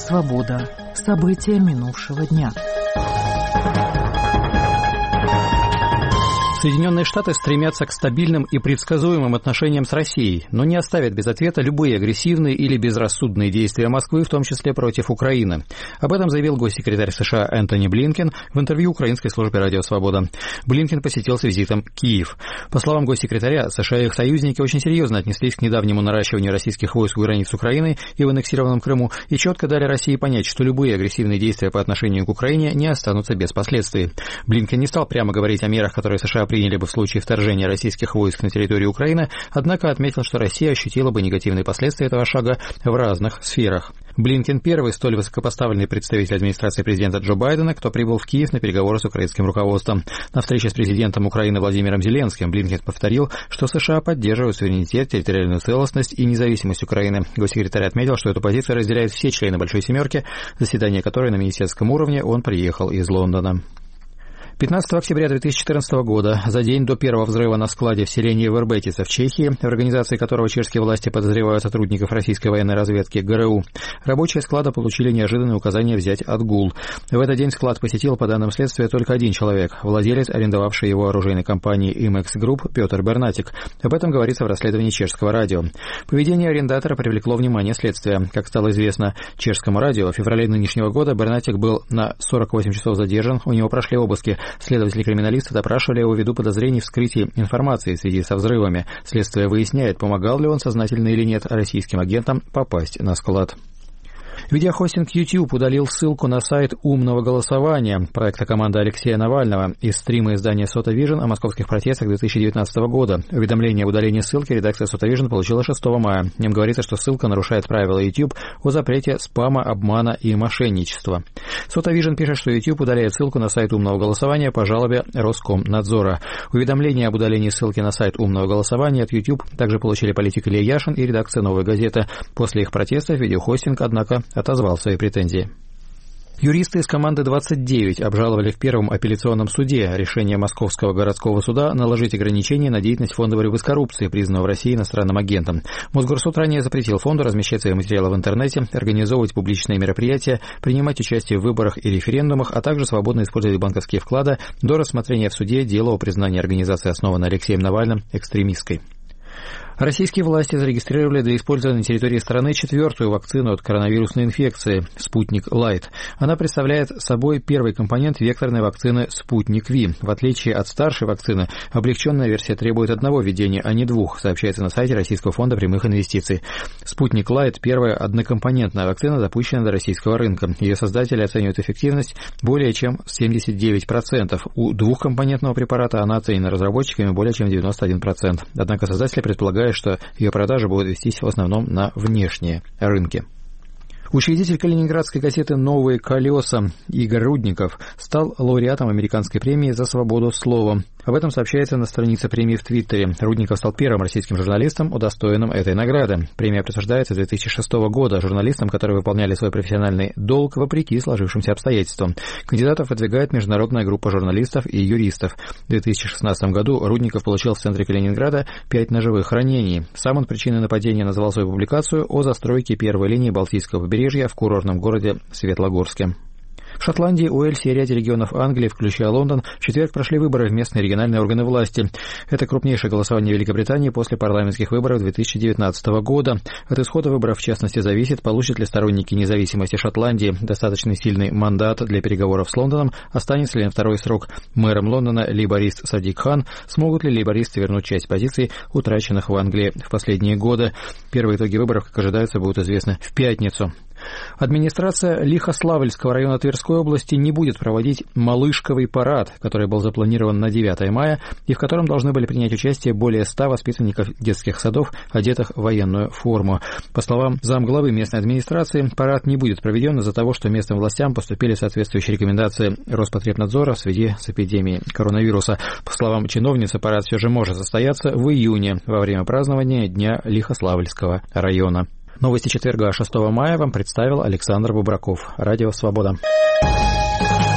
Свобода. События минувшего дня. Соединенные Штаты стремятся к стабильным и предсказуемым отношениям с Россией, но не оставят без ответа любые агрессивные или безрассудные действия Москвы, в том числе против Украины. Об этом заявил госсекретарь США Энтони Блинкен в интервью украинской службе «Радио Свобода». Блинкен посетил с визитом Киев. По словам госсекретаря, США и их союзники очень серьезно отнеслись к недавнему наращиванию российских войск у границ Украины и в аннексированном Крыму и четко дали России понять, что любые агрессивные действия по отношению к Украине не останутся без последствий. Блинкен не стал прямо говорить о мерах, которые США приняли бы в случае вторжения российских войск на территорию Украины, однако отметил, что Россия ощутила бы негативные последствия этого шага в разных сферах. Блинкен – первый столь высокопоставленный представитель администрации президента Джо Байдена, кто прибыл в Киев на переговоры с украинским руководством. На встрече с президентом Украины Владимиром Зеленским Блинкен повторил, что США поддерживают суверенитет, территориальную целостность и независимость Украины. Госсекретарь отметил, что эту позицию разделяют все члены Большой Семерки, заседание которой на министерском уровне он приехал из Лондона. 15 октября 2014 года, за день до первого взрыва на складе в селении Вербетица в Чехии, в организации которого чешские власти подозревают сотрудников российской военной разведки ГРУ, рабочие склада получили неожиданное указание взять отгул. В этот день склад посетил, по данным следствия, только один человек – владелец, арендовавший его оружейной компании Imex Group Петр Бернатик. Об этом говорится в расследовании чешского радио. Поведение арендатора привлекло внимание следствия. Как стало известно чешскому радио, в феврале нынешнего года Бернатик был на 48 часов задержан, у него прошли обыски. Следователи-криминалисты допрашивали его ввиду подозрений в вскрытии информации в связи со взрывами. Следствие выясняет, помогал ли он сознательно или нет российским агентам попасть на склад. Видеохостинг YouTube удалил ссылку на сайт умного голосования проекта команды Алексея Навального из стрима издания Soto Vision о московских протестах 2019 года. Уведомление об удалении ссылки редакция Soto Vision получила 6 мая. В нем говорится, что ссылка нарушает правила YouTube о запрете спама, обмана и мошенничества. Soto Vision пишет, что YouTube удаляет ссылку на сайт умного голосования по жалобе Роскомнадзора. Уведомление об удалении ссылки на сайт умного голосования от YouTube также получили политик Илья Яшин и редакция «Новой газеты». После их протестов видеохостинг, однако, отозвал свои претензии. Юристы из команды 29 обжаловали в Первом апелляционном суде решение Московского городского суда наложить ограничения на деятельность Фонда борьбы с коррупцией, признанного в России иностранным агентом. Мосгорсуд ранее запретил фонду размещать свои материалы в интернете, организовывать публичные мероприятия, принимать участие в выборах и референдумах, а также свободно использовать банковские вклады до рассмотрения в суде дела о признании организации, основанной Алексеем Навальным, экстремистской. Российские власти зарегистрировали для использования на территории страны 4-ю вакцину от коронавирусной инфекции «Спутник Лайт». Она представляет собой первый компонент векторной вакцины «Спутник Ви». В отличие от старшей вакцины, облегченная версия требует одного введения, а не двух, сообщается на сайте Российского фонда прямых инвестиций. «Спутник Лайт» – первая однокомпонентная вакцина, запущенная до российского рынка. Ее создатели оценивают эффективность более чем 79%. У двухкомпонентного препарата она оценена разработчиками более чем 91%. Однако создатели предполагают, что ее продажи будут вестись в основном на внешние рынки. Учредитель калининградской газеты «Новые колеса» Игорь Рудников стал лауреатом американской премии за свободу слова. Об этом сообщается на странице премии в Твиттере. Рудников стал первым российским журналистом, удостоенным этой награды. Премия присуждается с 2006 года журналистам, которые выполняли свой профессиональный долг вопреки сложившимся обстоятельствам. Кандидатов выдвигает международная группа журналистов и юристов. В 2016 году Рудников получил в центре Калининграда 5 ножевых ранений. Сам он причиной нападения назвал свою публикацию о застройке первой линии Балтийского побережья в курортном городе Светлогорске. В Шотландии, Уэльсе и ряде регионов Англии, включая Лондон, в четверг прошли выборы в местные и региональные органы власти. Это крупнейшее голосование Великобритании после парламентских выборов 2019 года. От исхода выборов, в частности, зависит, получат ли сторонники независимости Шотландии достаточно сильный мандат для переговоров с Лондоном, останется ли на второй срок мэром Лондона лейборист Садик Хан, смогут ли лейбористы вернуть часть позиций, утраченных в Англии в последние годы. Первые итоги выборов, как ожидается, будут известны в пятницу. Администрация Лихославльского района Тверской области не будет проводить Малышковый парад, который был запланирован на 9 мая и в котором должны были принять участие более 100 воспитанников детских садов, одетых в военную форму. По словам замглавы местной администрации, парад не будет проведен из-за того, что местным властям поступили соответствующие рекомендации Роспотребнадзора в связи с эпидемией коронавируса. По словам чиновницы, парад все же может состояться в июне во время празднования Дня Лихославльского района. Новости четверга, 6 мая, вам представил Александр Бубраков. Радио «Свобода».